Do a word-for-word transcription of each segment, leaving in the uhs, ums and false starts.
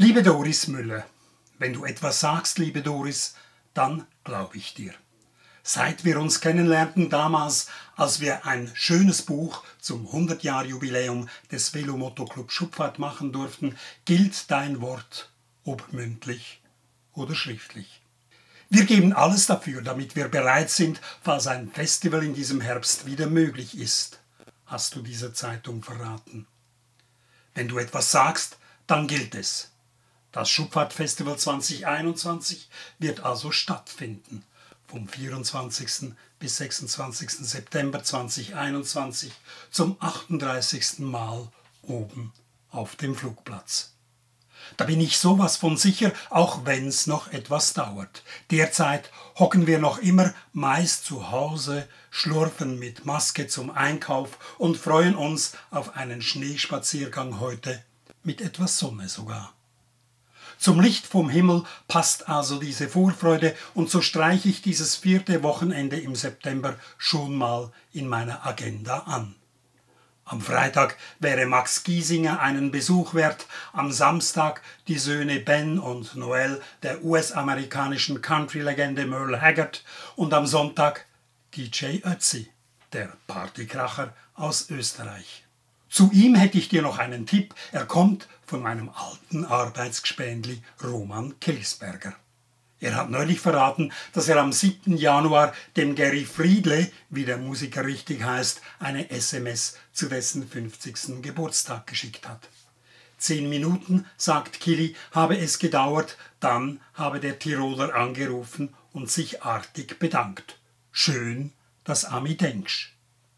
Liebe Doris Müller, wenn du etwas sagst, liebe Doris, dann glaube ich dir. Seit wir uns kennenlernten damals, als wir ein schönes Buch zum hundert-Jahr-Jubiläum des Velomoto-Club Schupfart machen durften, gilt dein Wort, ob mündlich oder schriftlich. Wir geben alles dafür, damit wir bereit sind, falls ein Festival in diesem Herbst wieder möglich ist, hast du dieser Zeitung verraten. Wenn du etwas sagst, dann gilt es. Das Schupfart-Festival zwanzig einundzwanzig wird also stattfinden. Vom vierundzwanzigsten bis sechsundzwanzigsten September zweitausendeinundzwanzig zum achtunddreißigsten Mal oben auf dem Flugplatz. Da bin ich sowas von sicher, auch wenn's noch etwas dauert. Derzeit hocken wir noch immer meist zu Hause, schlurfen mit Maske zum Einkauf und freuen uns auf einen Schneespaziergang heute, mit etwas Sonne sogar. Zum Licht vom Himmel passt also diese Vorfreude und so streiche ich dieses vierte Wochenende im September schon mal in meiner Agenda an. Am Freitag wäre Max Giesinger einen Besuch wert, am Samstag die Söhne Ben und Noel der U S-amerikanischen Country-Legende Merle Haggard und am Sonntag D J Ötzi, der Partykracher aus Österreich. Zu ihm hätte ich dir noch einen Tipp, er kommt von meinem alten Arbeitsgespendli Roman Kilsberger. Er hat neulich verraten, dass er am siebten Januar dem Gary Friedle, wie der Musiker richtig heißt, eine S M S zu dessen fünfzigsten Geburtstag geschickt hat. Zehn Minuten, sagt Killy, habe es gedauert, dann habe der Tiroler angerufen und sich artig bedankt. Schön, dass Ami denkst.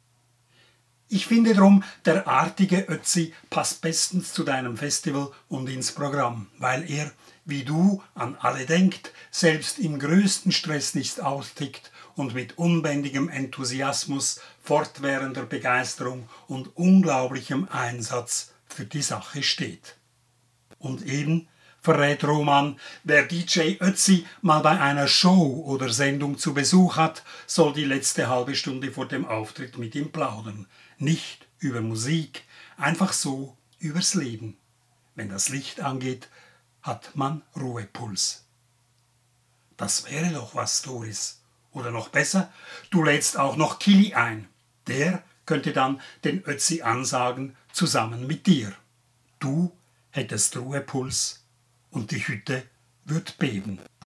Ich finde drum, der artige Ötzi passt bestens zu deinem Festival und ins Programm, weil er, wie du, an alle denkt, selbst im größten Stress nicht austickt und mit unbändigem Enthusiasmus, fortwährender Begeisterung und unglaublichem Einsatz für die Sache steht. Und eben, verrät Roman, wer D J Ötzi mal bei einer Show oder Sendung zu Besuch hat, soll die letzte halbe Stunde vor dem Auftritt mit ihm plaudern. Nicht über Musik, einfach so übers Leben. Wenn das Licht angeht, hat man Ruhepuls. Das wäre doch was, Doris. Oder noch besser, du lädst auch noch Killy ein. Der könnte dann den Ötzi ansagen, zusammen mit dir. Du hättest Ruhepuls und die Hütte wird beben.